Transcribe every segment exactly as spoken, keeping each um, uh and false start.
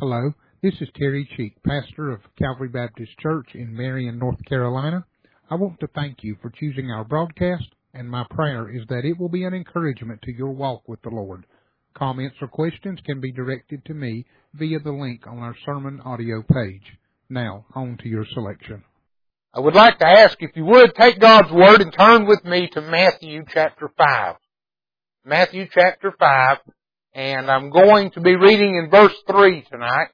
Hello, this is Terry Cheek, pastor of Calvary Baptist Church in Marion, North Carolina. I want to thank you for choosing our broadcast, and my prayer is that it will be an encouragement to your walk with the Lord. Comments or questions can be directed to me via the link on our sermon audio page. Now, on to your selection. I would like to ask if you would take God's Word and turn with me to Matthew chapter five. Matthew chapter five, and I'm going to be reading in verse three tonight.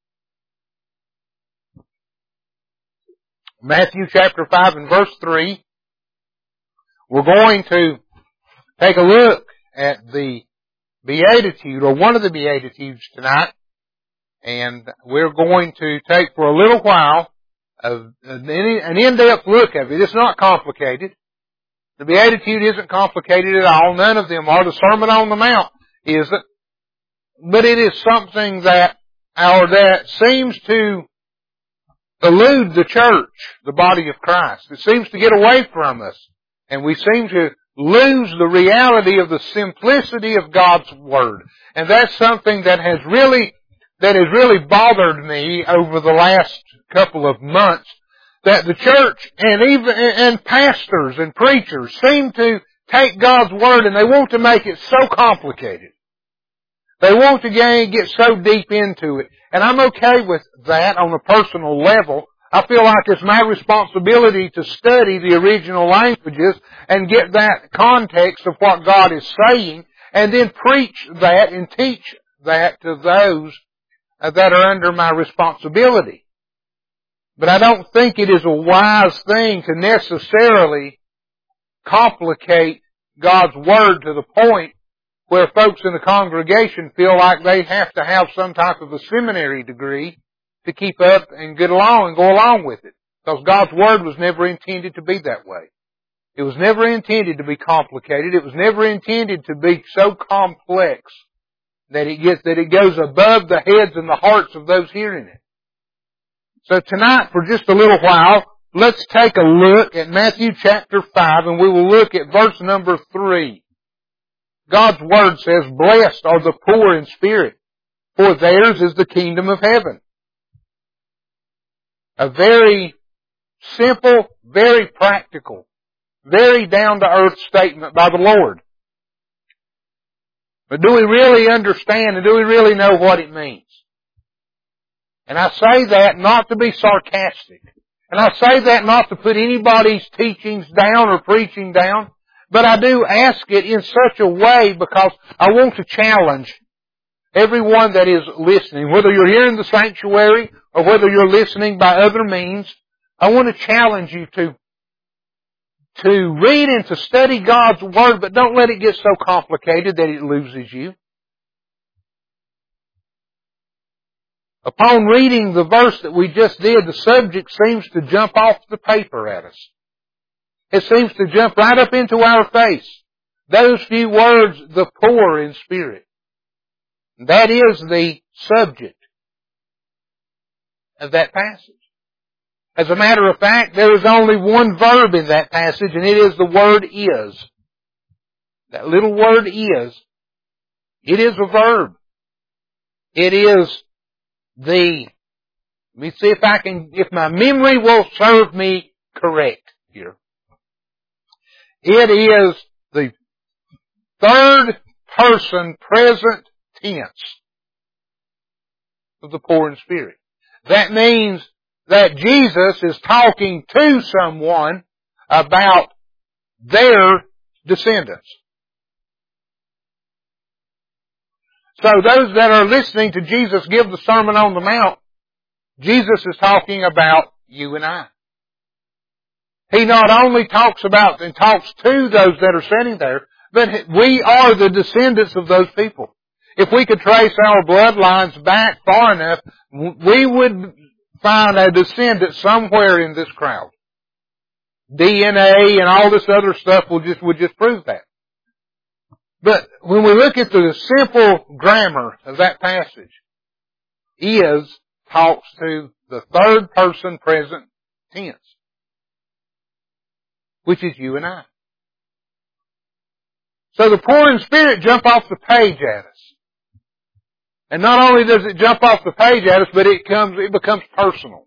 Matthew chapter five and verse three. We're going to take a look at the Beatitude, or one of the Beatitudes tonight, and we're going to take for a little while an in-depth look at it. It's not complicated. The Beatitude isn't complicated at all. None of them are. The Sermon on the Mount isn't. But it is something that our that seems to elude the church, the body of Christ. It seems to get away from us. And we seem to lose the reality of the simplicity of God's Word. And that's something that has really, that has really bothered me over the last couple of months. That the church and even, and pastors and preachers seem to take God's Word and they want to make it so complicated. They want to get so deep into it. And I'm okay with that on a personal level. I feel like it's my responsibility to study the original languages and get that context of what God is saying and then preach that and teach that to those that are under my responsibility. But I don't think it is a wise thing to necessarily complicate God's Word to the point where folks in the congregation feel like they have to have some type of a seminary degree to keep up and get along and go along with it. Because God's Word was never intended to be that way. It was never intended to be complicated. It was never intended to be so complex that it gets, that it goes above the heads and the hearts of those hearing it. So tonight, for just a little while, let's take a look at Matthew chapter five, and we will look at verse number three. God's Word says, "Blessed are the poor in spirit, for theirs is the kingdom of heaven." A very simple, very practical, very down-to-earth statement by the Lord. But do we really understand and do we really know what it means? And I say that not to be sarcastic. And I say that not to put anybody's teachings down or preaching down. But I do ask it in such a way because I want to challenge everyone that is listening. Whether you're here in the sanctuary or whether you're listening by other means, I want to challenge you to, to read and to study God's Word, but don't let it get so complicated that it loses you. Upon reading the verse that we just did, the subject seems to jump off the paper at us. It seems to jump right up into our face. Those few words, the poor in spirit. That is the subject of that passage. As a matter of fact, there is only one verb in that passage, and it is the word is. That little word is. It is a verb. It is the, let me see if I can, if my memory will serve me correct here. It is the third person present tense of the poor in spirit. That means that Jesus is talking to someone about their descendants. So those that are listening to Jesus give the Sermon on the Mount, Jesus is talking about you and I. He not only talks about and talks to those that are sitting there, but we are the descendants of those people. If we could trace our bloodlines back far enough, we would find a descendant somewhere in this crowd. D N A and all this other stuff will just, would just prove that. But when we look at the simple grammar of that passage, is talks to the third person present tense, which is you and I. So the poor in spirit jump off the page at us. And not only does it jump off the page at us, but it comes, it becomes personal.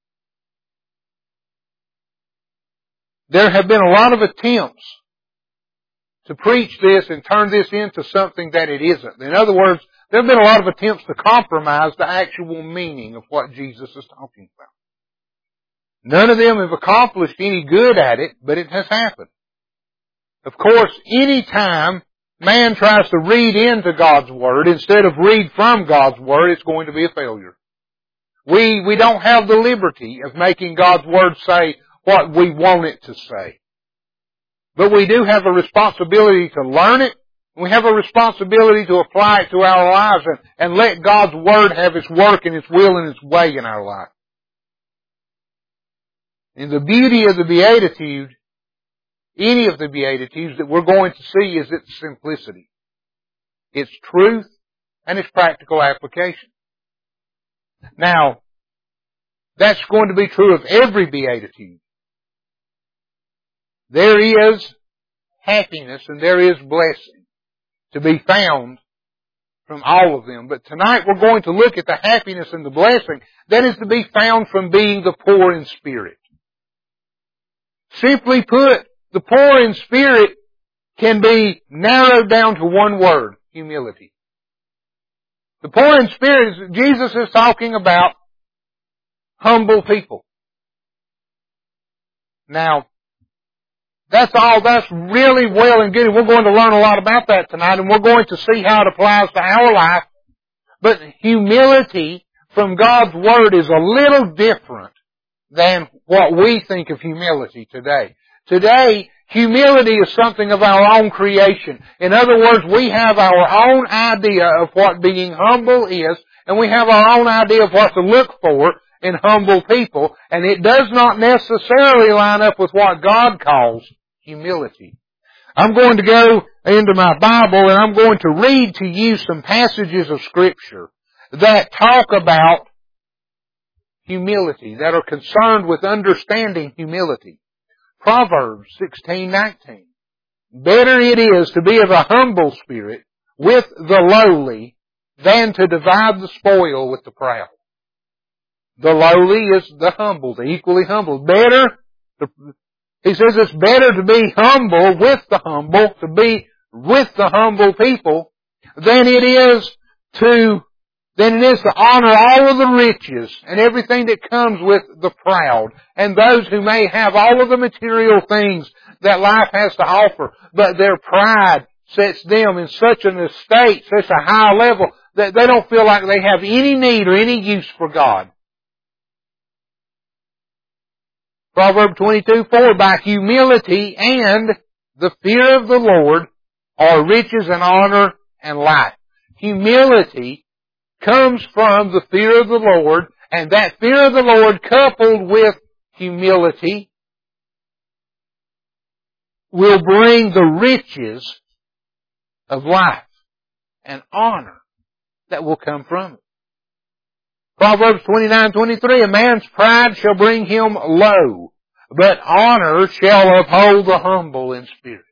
There have been a lot of attempts to preach this and turn this into something that it isn't. In other words, there have been a lot of attempts to compromise the actual meaning of what Jesus is talking about. None of them have accomplished any good at it, but it has happened. Of course, any time man tries to read into God's Word instead of read from God's Word, it's going to be a failure. We, we don't have the liberty of making God's Word say what we want it to say. But we do have a responsibility to learn it. We have a responsibility to apply it to our lives and, and let God's Word have its work and its will and its way in our life. And the beauty of the Beatitude, any of the Beatitudes that we're going to see, is its simplicity, its truth, and its practical application. Now, that's going to be true of every Beatitude. There is happiness and there is blessing to be found from all of them. But tonight we're going to look at the happiness and the blessing that is to be found from being the poor in spirit. Simply put, the poor in spirit can be narrowed down to one word: humility. The poor in spirit, Jesus is talking about humble people. Now, that's all, that's really well and good, and we're going to learn a lot about that tonight, and we're going to see how it applies to our life. But humility from God's Word is a little different than what we think of humility today. Today, humility is something of our own creation. In other words, we have our own idea of what being humble is, and we have our own idea of what to look for in humble people, and it does not necessarily line up with what God calls humility. I'm going to go into my Bible and I'm going to read to you some passages of Scripture that talk about humility, that are concerned with understanding humility. Proverbs sixteen nineteen. Better it is to be of a humble spirit with the lowly than to divide the spoil with the proud. The lowly is the humble, the equally humble. Better, he says it's better to be humble with the humble, to be with the humble people, than it is to than it is to honor all of the riches and everything that comes with the proud and those who may have all of the material things that life has to offer, but their pride sets them in such an estate, such a high level, that they don't feel like they have any need or any use for God. Proverbs twenty-two four, by humility and the fear of the Lord are riches and honor and life. Humility comes from the fear of the Lord, and that fear of the Lord coupled with humility will bring the riches of life and honor that will come from it. Proverbs twenty-nine twenty-three, a man's pride shall bring him low, but honor shall uphold the humble in spirit.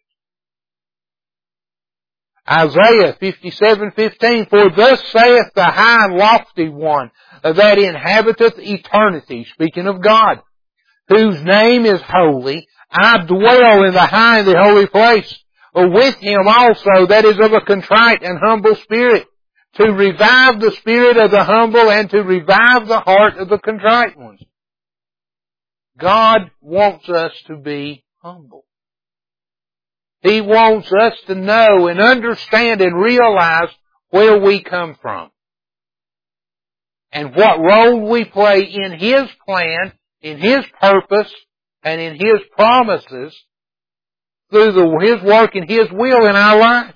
Isaiah fifty-seven fifteen, for thus saith the high and lofty one that inhabiteth eternity, speaking of God, whose name is holy, I dwell in the high and the holy place, with him also that is of a contrite and humble spirit, to revive the spirit of the humble and to revive the heart of the contrite ones. God wants us to be humble. He wants us to know and understand and realize where we come from and what role we play in His plan, in His purpose, and in His promises through the, His work and His will in our life.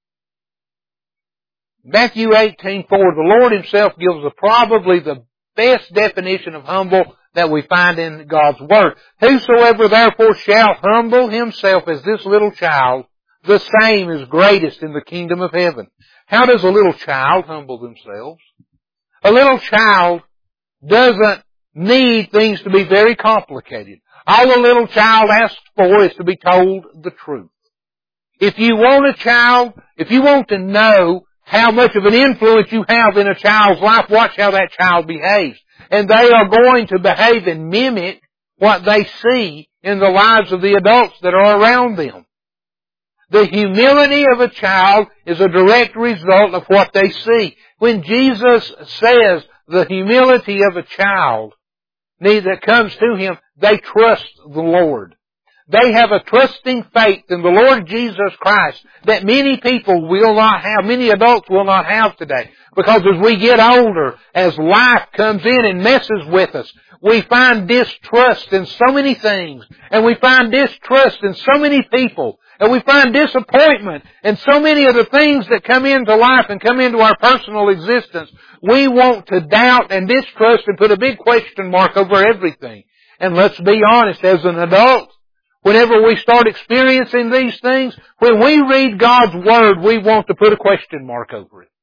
Matthew eighteen four, the Lord Himself gives us probably the best definition of humble that we find in God's Word. Whosoever therefore shall humble himself as this little child, the same is greatest in the kingdom of heaven. How does a little child humble themselves? A little child doesn't need things to be very complicated. All a little child asks for is to be told the truth. If you want a child, if you want to know how much of an influence you have in a child's life, watch how that child behaves. And they are going to behave and mimic what they see in the lives of the adults that are around them. The humility of a child is a direct result of what they see. When Jesus says the humility of a child that comes to Him, they trust the Lord. They have a trusting faith in the Lord Jesus Christ that many people will not have, many adults will not have today. Because as we get older, as life comes in and messes with us, we find distrust in so many things, and we find distrust in so many people, and we find disappointment in so many of the things that come into life and come into our personal existence. We want to doubt and distrust and put a big question mark over everything. And let's be honest, as an adult, whenever we start experiencing these things, when we read God's Word, we want to put a question mark over it.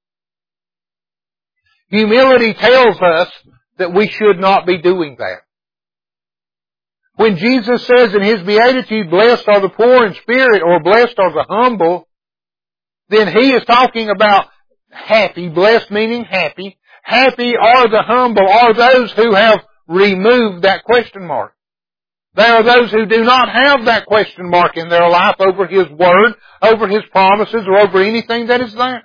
Humility tells us that we should not be doing that. When Jesus says in His beatitude, blessed are the poor in spirit, or blessed are the humble, then He is talking about happy, blessed meaning happy. Happy are the humble, are those who have removed that question mark. There are those who do not have that question mark in their life over His Word, over His promises, or over anything that is there.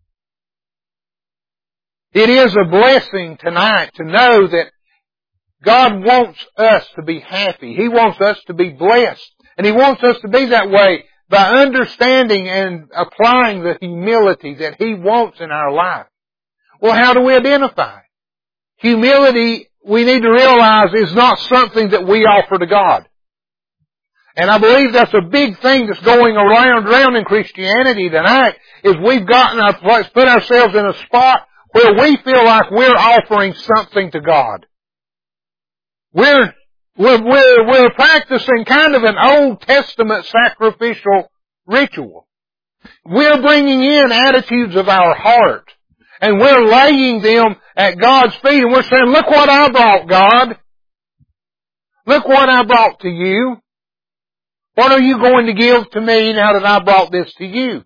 It is a blessing tonight to know that God wants us to be happy. He wants us to be blessed. And He wants us to be that way by understanding and applying the humility that He wants in our life. Well, how do we identify? Humility, we need to realize, is not something that we offer to God. And I believe that's a big thing that's going around, around in Christianity tonight, is we've gotten our place, put ourselves in a spot where we feel like we're offering something to God. We're, we're, we're, we're practicing kind of an Old Testament sacrificial ritual. We're bringing in attitudes of our heart, and we're laying them at God's feet, and we're saying, look what I brought, God. Look what I brought to you. What are you going to give to me now that I brought this to you?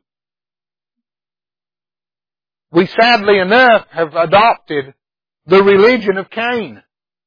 We sadly enough have adopted the religion of Cain.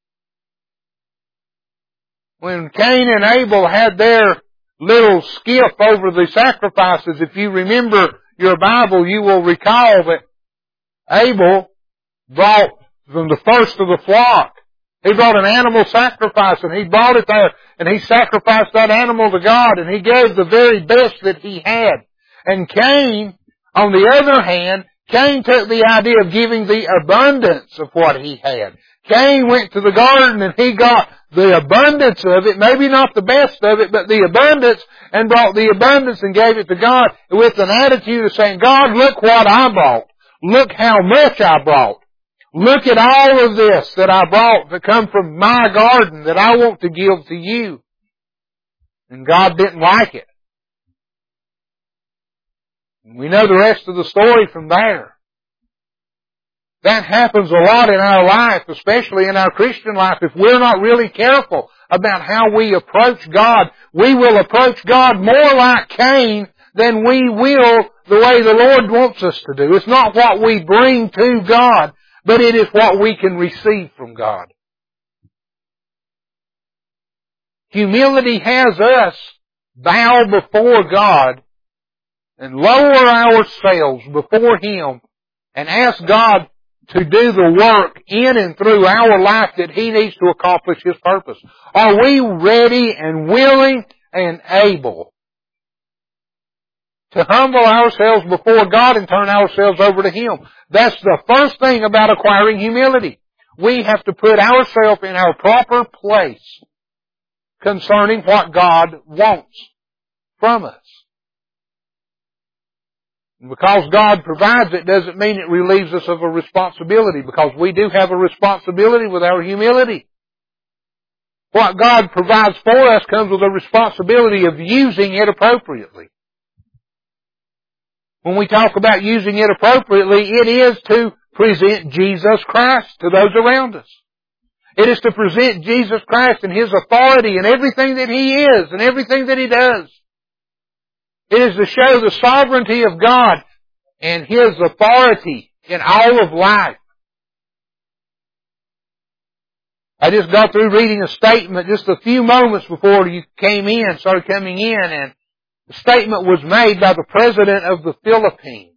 When Cain and Abel had their little skiff over the sacrifices, if you remember your Bible, you will recall that Abel brought from the first of the flock. He brought an animal sacrifice, and he brought it there, and he sacrificed that animal to God, and he gave the very best that he had. And Cain, on the other hand, Cain took the idea of giving the abundance of what he had. Cain went to the garden and he got the abundance of it, maybe not the best of it, but the abundance, and brought the abundance and gave it to God with an attitude of saying, God, look what I brought. Look how much I brought. Look at all of this that I brought that come from my garden that I want to give to you. And God didn't like it. We know the rest of the story from there. That happens a lot in our life, especially in our Christian life. If we're not really careful about how we approach God, we will approach God more like Cain than we will the way the Lord wants us to do. It's not what we bring to God, but it is what we can receive from God. Humility has us bow before God and lower ourselves before Him and ask God to do the work in and through our life that He needs to accomplish His purpose. Are we ready and willing and able to humble ourselves before God and turn ourselves over to Him? That's the first thing about acquiring humility. We have to put ourselves in our proper place concerning what God wants from us. Because God provides it doesn't mean it relieves us of a responsibility, because we do have a responsibility with our humility. What God provides for us comes with a responsibility of using it appropriately. When we talk about using it appropriately, it is to present Jesus Christ to those around us. It is to present Jesus Christ and His authority and everything that He is and everything that He does. It is to show the sovereignty of God and His authority in all of life. I just got through reading a statement just a few moments before you came in, started coming in, and the statement was made by the President of the Philippines.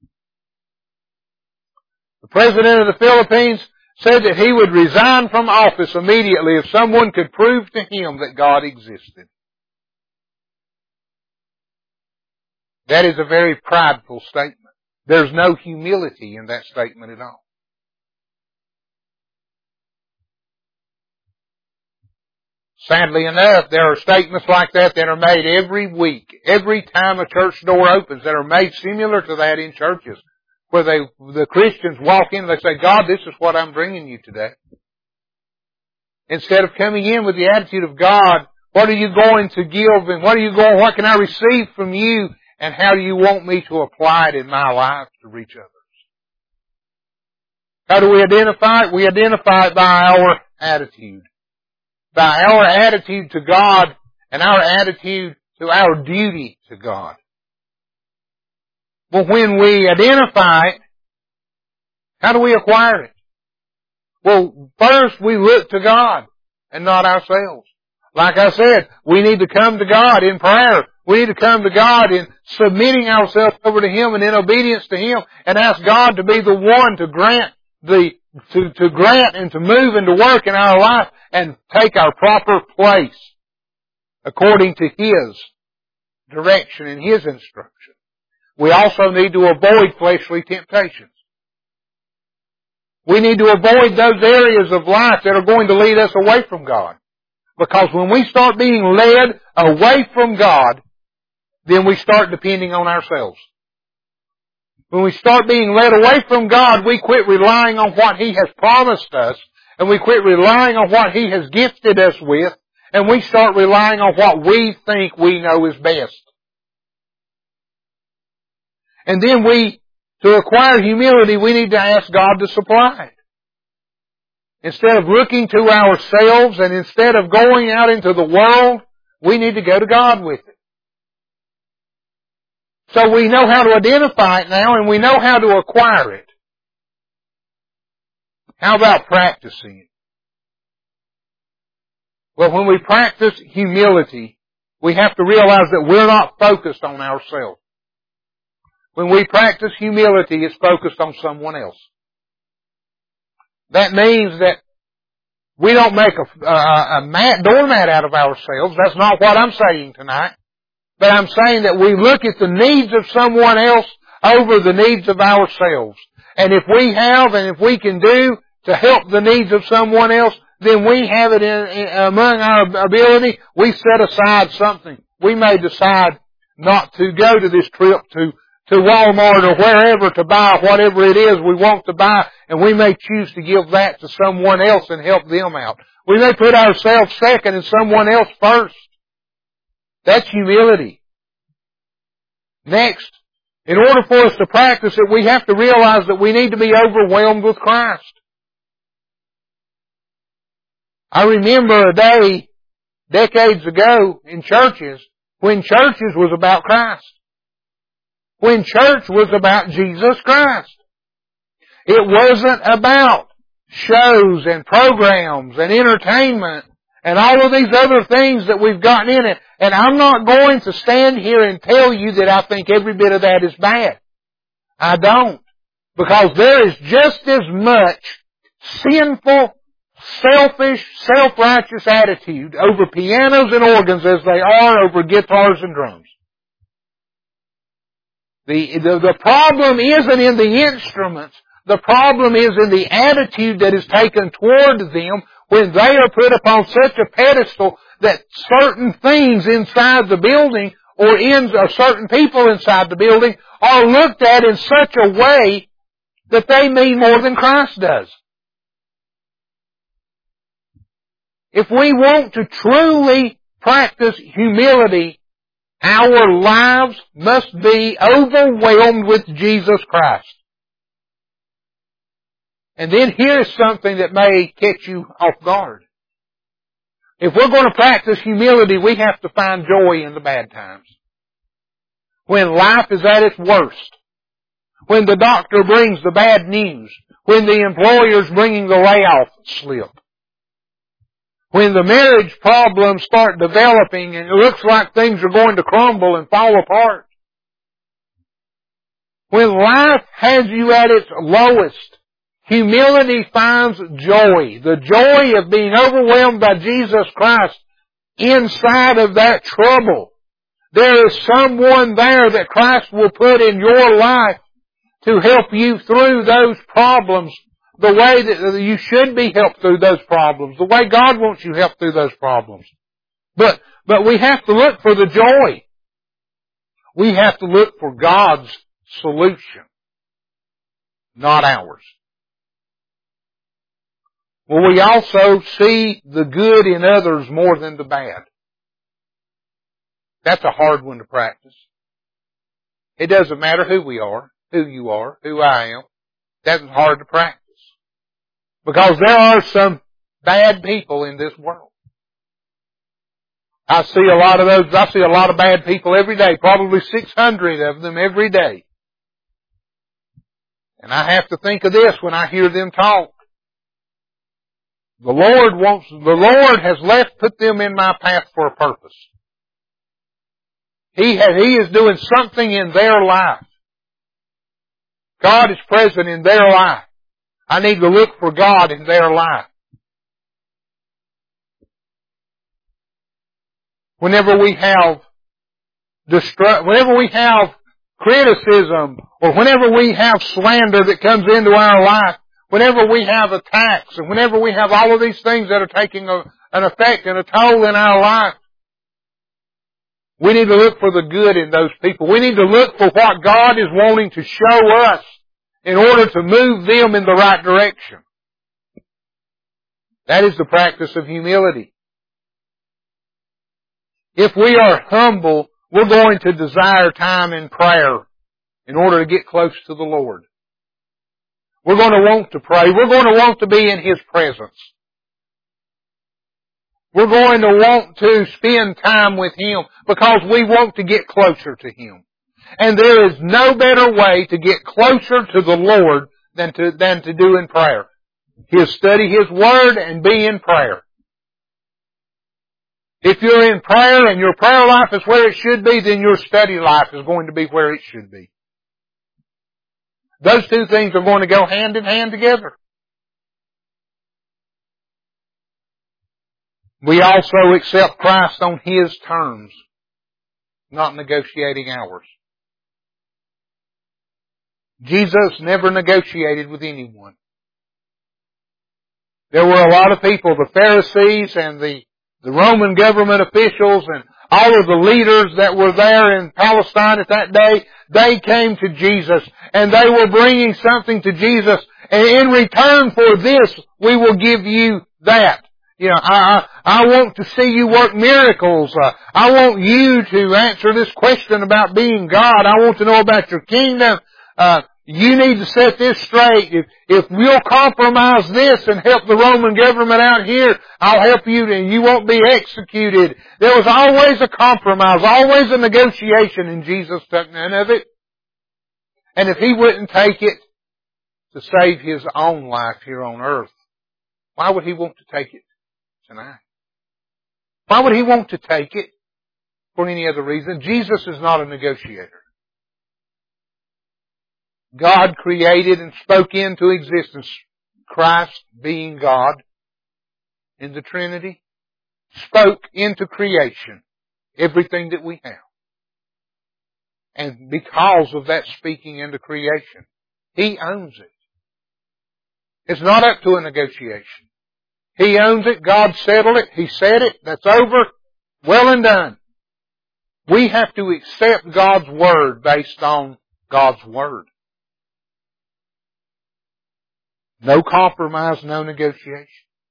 The President of the Philippines said that he would resign from office immediately if someone could prove to him that God existed. That is a very prideful statement. There's no humility in that statement at all. Sadly enough, there are statements like that that are made every week, every time a church door opens, that are made similar to that in churches, where they, the Christians walk in and they say, God, this is what I'm bringing you today. Instead of coming in with the attitude of, God, what are you going to give, and what are you going, what can I receive from you, and how do you want me to apply it in my life to reach others? How do we identify it? We identify it by our attitude. By our attitude to God and our attitude to our duty to God. Well, when we identify it, how do we acquire it? Well, first we look to God and not ourselves. Like I said, we need to come to God in prayer. We need to come to God in submitting ourselves over to Him and in obedience to Him, and ask God to be the one to grant the To, to grant and to move and to work in our life and take our proper place according to His direction and His instruction. We also need to avoid fleshly temptations. We need to avoid those areas of life that are going to lead us away from God. Because when we start being led away from God, then we start depending on ourselves. When we start being led away from God, we quit relying on what He has promised us, and we quit relying on what He has gifted us with, and we start relying on what we think we know is best. And then we, to acquire humility, we need to ask God to supply it. Instead of looking to ourselves and instead of going out into the world, we need to go to God with it. So we know how to identify it now, and we know how to acquire it. How about practicing it? Well, when we practice humility, we have to realize that we're not focused on ourselves. When we practice humility, it's focused on someone else. That means that we don't make a, a, a mat, doormat out of ourselves. That's not what I'm saying tonight. But I'm saying that we look at the needs of someone else over the needs of ourselves. And if we have and if we can do to help the needs of someone else, then we have it in, in, among our ability. We set aside something. We may decide not to go to this trip to, to Walmart or wherever to buy whatever it is we want to buy, and we may choose to give that to someone else and help them out. We may put ourselves second and someone else first. That's humility. Next, in order for us to practice it, we have to realize that we need to be overwhelmed with Christ. I remember a day, decades ago, in churches, when churches was about Christ. When church was about Jesus Christ. It wasn't about shows and programs and entertainment and all of these other things that we've gotten in it. And I'm not going to stand here and tell you that I think every bit of that is bad. I don't. Because there is just as much sinful, selfish, self-righteous attitude over pianos and organs as they are over guitars and drums. The, the, the problem isn't in the instruments. The problem is in the attitude that is taken toward them when they are put upon such a pedestal that certain things inside the building or in or certain people inside the building are looked at in such a way that they mean more than Christ does. If we want to truly practice humility, our lives must be overwhelmed with Jesus Christ. And then here's something that may catch you off guard. If we're going to practice humility, we have to find joy in the bad times. When life is at its worst. when the doctor brings the bad news, when the employer's bringing the layoff slip, when the marriage problems start developing and it looks like things are going to crumble and fall apart. When life has you at its lowest, humility finds joy. The joy of being overwhelmed by Jesus Christ inside of that trouble. There is someone there that Christ will put in your life to help you through those problems the way that you should be helped through those problems, the way God wants you helped through those problems. But, but we have to look for the joy. We have to look for God's solution, not ours. Well, we also see the good in others more than the bad. That's a hard one to practice. It doesn't matter who we are, who you are, who I am. That's hard to practice. Because there are some bad people in this world. I see a lot of those, I see a lot of bad people every day, probably six hundred of them every day. And I have to think of this when I hear them talk. The Lord wants, the Lord has left, put them in my path for a purpose. He has, He is doing something in their life. God is present in their life. I need to look for God in their life. Whenever we have destru- whenever we have criticism, or whenever we have slander that comes into our life, whenever we have attacks, and whenever we have all of these things that are taking a, an effect and a toll in our life, we need to look for the good in those people. We need to look for what God is wanting to show us in order to move them in the right direction. That is the practice of humility. If we are humble, we're going to desire time in prayer in order to get close to the Lord. We're going to want to pray. We're going to want to be in His presence. We're going to want to spend time with Him because we want to get closer to Him. And there is no better way to get closer to the Lord than to, than to do in prayer. His study His Word and be in prayer. If you're in prayer and your prayer life is where it should be, then your study life is going to be where it should be. Those two things are going to go hand in hand together. We also accept Christ on His terms, not negotiating ours. Jesus never negotiated with anyone. There were a lot of people, the Pharisees and the, the Roman government officials and all of the leaders that were there in Palestine at that day, they came to Jesus and they were bringing something to Jesus, and in return for this, we will give you that. You know, I, I, I want to see you work miracles. Uh, I want you to answer this question about being God. I want to know about your kingdom. Uh, you need to set this straight. If, if we'll compromise this and help the Roman government out here, I'll help you and you won't be executed. There was always a compromise, always a negotiation, and Jesus took none of it. And if He wouldn't take it to save His own life here on earth, why would He want to take it tonight? Why would He want to take it for any other reason? Jesus is not a negotiator. God created and spoke into existence Christ, being God in the Trinity, spoke into creation everything that we have. And because of that speaking into creation, He owns it. It's not up to a negotiation. He owns it. God settled it. He said it. That's over. Well and done. We have to accept God's Word based on God's Word. No compromise, no negotiation.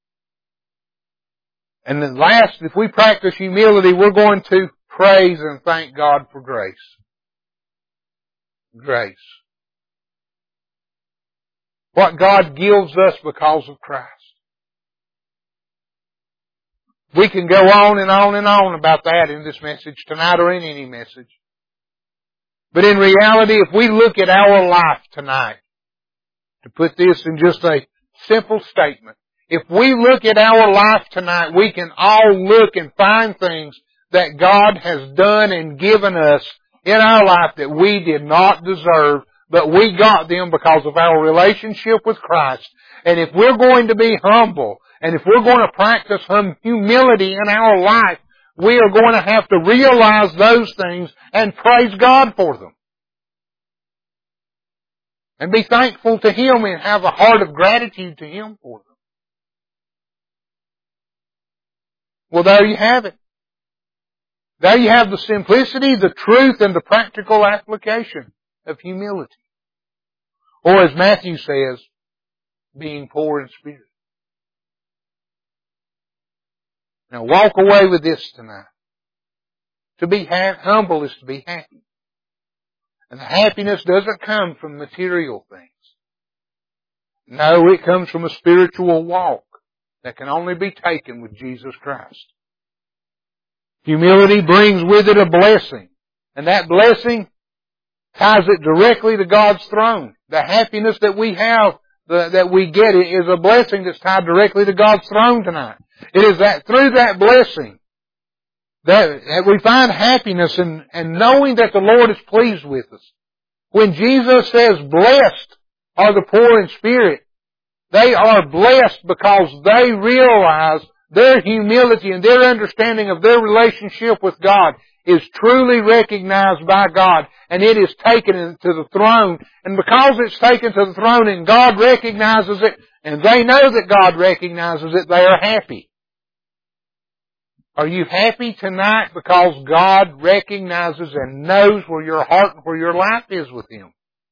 And then last, if we practice humility, we're going to praise and thank God for grace. Grace. What God gives us because of Christ. We can go on and on and on about that in this message tonight or in any message. But in reality, if we look at our life tonight, to put this in just a simple statement, if we look at our life tonight, we can all look and find things that God has done and given us in our life that we did not deserve, but we got them because of our relationship with Christ. And if we're going to be humble, and if we're going to practice hum- humility in our life, we are going to have to realize those things and praise God for them. And be thankful to Him and have a heart of gratitude to Him for them. Well, there you have it. There you have the simplicity, the truth, and the practical application of humility. Or as Matthew says, being poor in spirit. Now walk away with this tonight. To be ha- humble is to be happy. And the happiness doesn't come from material things. No, it comes from a spiritual walk that can only be taken with Jesus Christ. Humility brings with it a blessing. And that blessing ties it directly to God's throne. The happiness that we have, the, that we get, is a blessing that's tied directly to God's throne tonight. It is that through that blessing that, that we find happiness in, and knowing that the Lord is pleased with us. When Jesus says, blessed are the poor in spirit, they are blessed because they realize their humility and their understanding of their relationship with God is truly recognized by God, and it is taken to the throne. And because it's taken to the throne and God recognizes it, and they know that God recognizes it, they are happy. Are you happy tonight because God recognizes and knows where your heart and where your life is with Him?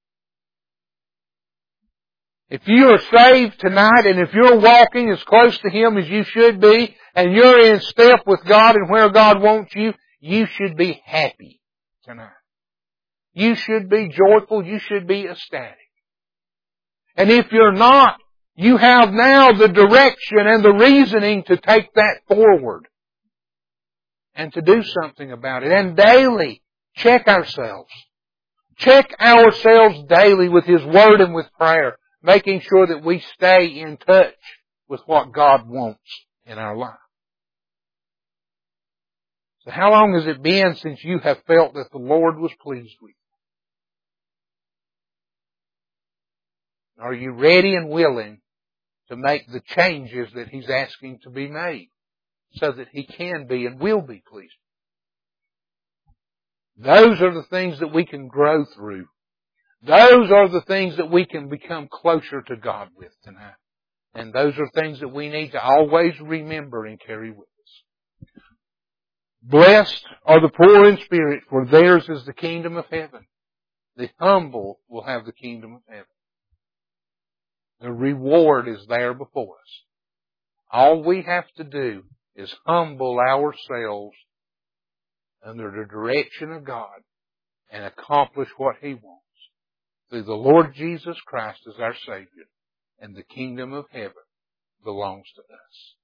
If you are saved tonight and if you're walking as close to Him as you should be, and you're in step with God and where God wants you, you should be happy tonight. You should be joyful. You should be ecstatic. And if you're not, you have now the direction and the reasoning to take that forward and to do something about it. And daily check ourselves. Check ourselves daily with His Word and with prayer, making sure that we stay in touch with what God wants in our life. So how long has it been since you have felt that the Lord was pleased with you? Are you ready and willing to make the changes that He's asking to be made so that He can be and will be pleased? Those are the things that we can grow through. Those are the things that we can become closer to God with tonight. And those are things that we need to always remember and carry with us. Blessed are the poor in spirit, for theirs is the kingdom of heaven. The humble will have the kingdom of heaven. The reward is there before us. All we have to do is humble ourselves under the direction of God and accomplish what He wants through the Lord Jesus Christ as our Savior, and the kingdom of heaven belongs to us.